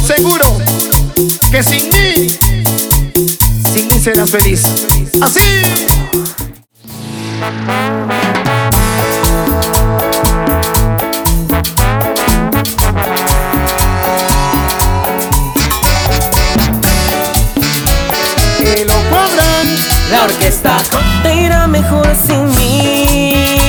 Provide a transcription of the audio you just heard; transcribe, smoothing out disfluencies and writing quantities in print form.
seguro que sin mí serás feliz. Así. Que lo cuadran. La orquesta te irá mejor sin mí.